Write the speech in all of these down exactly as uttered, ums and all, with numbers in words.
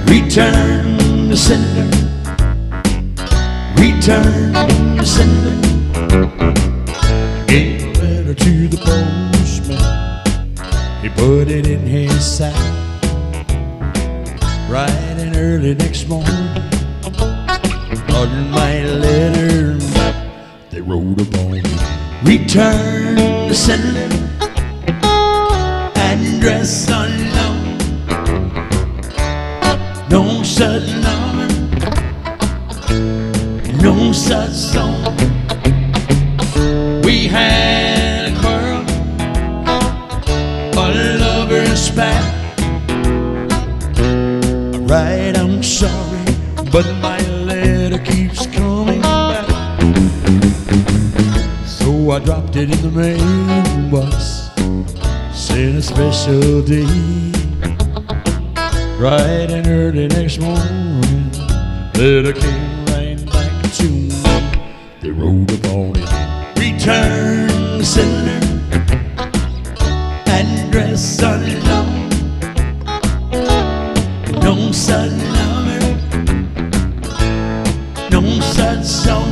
Return to sender, return to sender. Gave a letter to the postman, he put it in his sack. Bright and early next morning, on my letter back, they wrote upon it, return to sender, address unknown. No such number, no such song. We had a quarrel, a lover's spat. Right, I'm sorry, but my letter keeps coming back. So I dropped it in the mailbox, sent a special deed. Right and early next morning, letter came right back to me. They wrote upon it, return sender, address unknown. No such number, no such song.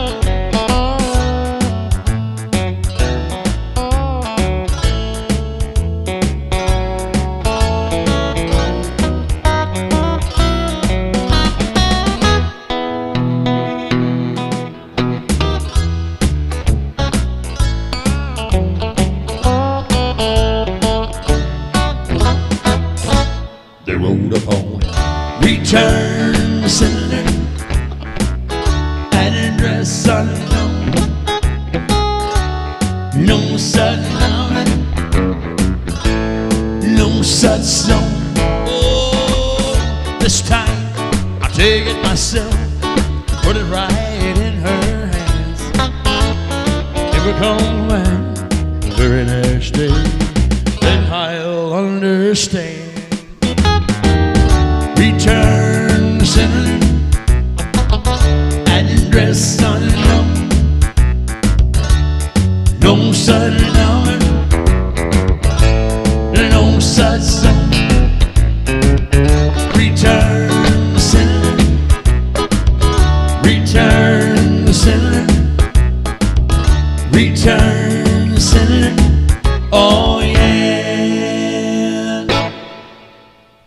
They wrote upon it, return sender, address unknown. No such number, no such song. Oh, this time I'll take it myself, put it right in her hands. If it comes back the very next day, then I'll understand.